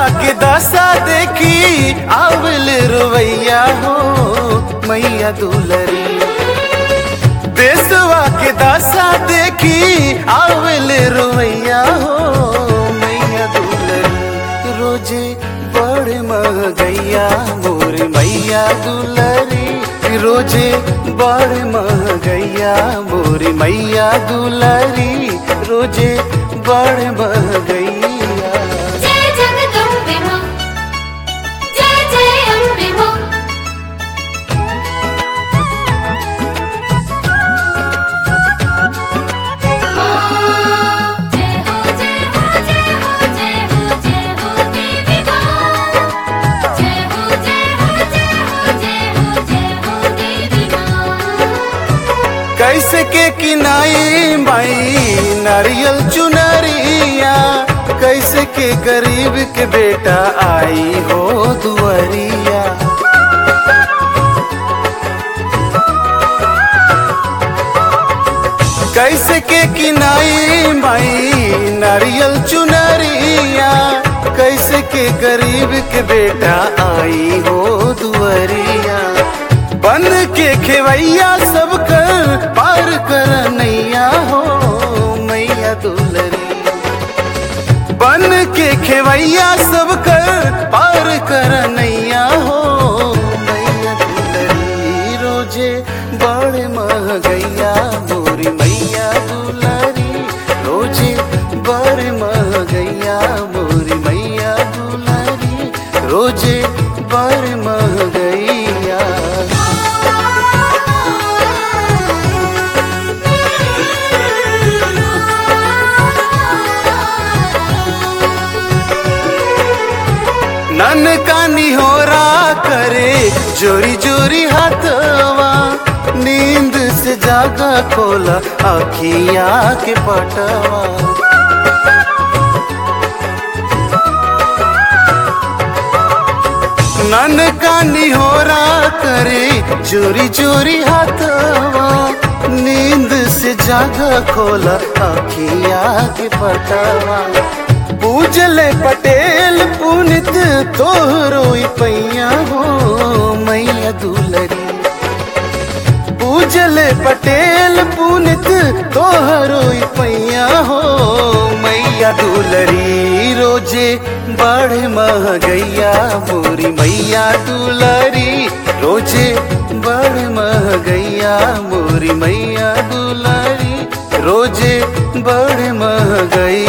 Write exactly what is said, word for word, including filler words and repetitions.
के दशा देखी आवल रुवैया हो मैया दुलरी। देशवा के दशा देखी आवल रुवैया हो मैया दुलरी। रोजे बड़ महगैया मोर मैया दुलरी। रोजे बड़ महगैया मोर मैया दुलरी। रोजे बड़ महगैया। जय जगदम्बे मां, जय जय अम्बे मां। जय हो जय हो जय हो जय हो जय हो देवी मां। जय हो जय हो जय हो जय हो जय हो देवी मां। कैसे के किनाई माई नारियल चुनरिया। कैसे के गरीब के बेटा आई हो दुआरिया। कैसे के किनाई माई नारियल चुनरिया। कैसे के गरीब के बेटा आई हो दुआरिया। बन के खेवैया सब कर पार कर नैया हो मैया दुलरी। बन के खेवैया सब कर पार कर नैया हो मैया दुलरी। रोजे बड़ महगैया मोरी मैया दुलरी। रोजे बड़ महगैया मोरी मैया दुलरी। रोजे बड़ महगैया। नन कानी हो रा करे जोरी जोरी हाथवा। नींद से जागा खोला आखिया के पटवा। नन कानी हो रा करे जोरी जोरी हाथवा। नींद से जागा खोला आखिया के पटवा। पूजले पटेल पुनित तोहरो पैया हो मैया दुलरी। पूजले पटेल पुनित तोहरो पैया हो मैया दुलरी। रोजे बड़ महगैया मोरी मैया दुलरी। रोजे बड़ महगैया मोरी मैया दुलरी। रोजे बड़ महगैया।